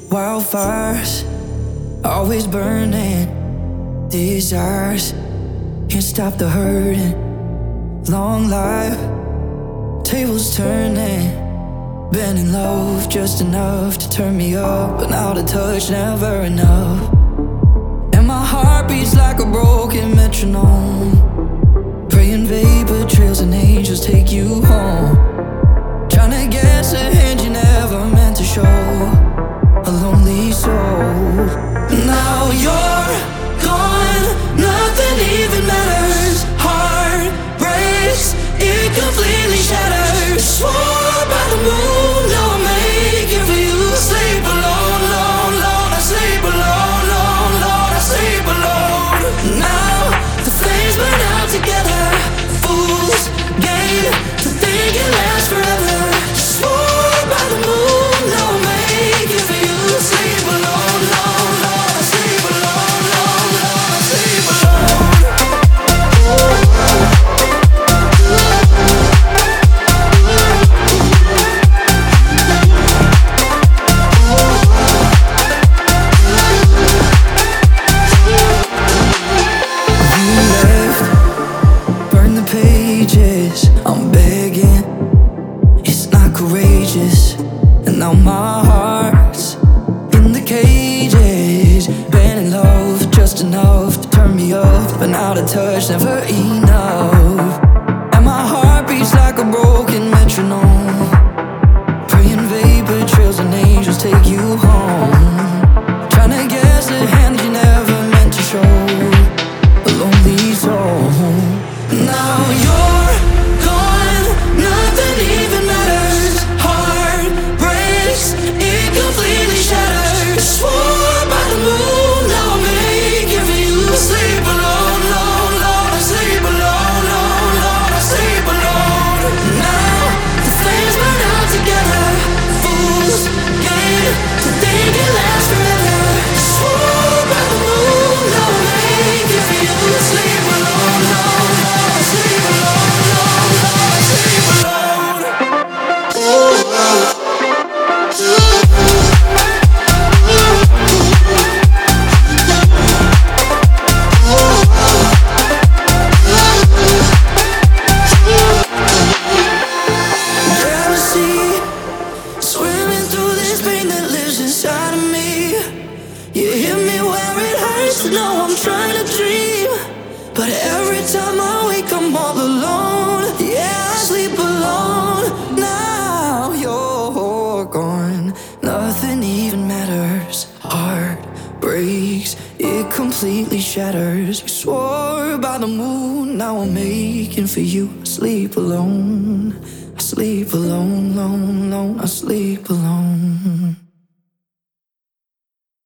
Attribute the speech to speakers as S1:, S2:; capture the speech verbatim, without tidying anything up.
S1: Wildfires, always burning. Desires, can't stop the hurting. Long life, tables turning. Been in love just enough to turn me up, but now the touch never enough. And my heart beats like a broken metronome. Praying vapor trails and angels take you home. Tryna guess a hand you never meant to show. A lonely soul. Now you're gone, nothing even matters. Heart breaks, it completely shatters. Swore by the moon, now I'm making for you. Sleep alone, alone, alone. I sleep alone, alone, alone. I sleep alone. Now the flames burn out together. Fools game to think it lasts forever. Swore by the moon, now I'm making for you. Sleep alone, alone, alone. I sleep alone, alone, alone. I sleep alone. You left, burn the pages. I'm begging, it's not courageous. And now my heart's in the cages. Been in love just enough to turn me up, but now the touch never enough. And my heart beats like a broken metronome. Praying vapor trails and angels take you home. Tryna guess the hand you never meant to show. A lonely soul. Now you're gone, nothing even matters. Heart breaks, it completely shatters. Swore by the moon, now I'm making for you. Sleep alone, alone, alone. I sleep alone, alone, alone. I sleep alone. Now the flames burn out together. Fools game to think it lasts forever. Swore by the moon, now I'm making for you. Sleep alone, alone, alone. I sleep alone, alone, alone. I sleep alone. Jealousy, swimming through this pain that lives inside of me. You hit me where it hurts to know I'm trying to dream. But every time I wake I'm all alone. Yeah, I sleep alone. Now you're gone, nothing even matters. Heart breaks, it completely shatters. You swore by the moon, now I'm making for you. I sleep alone, I sleep alone, alone, alone. I sleep alone.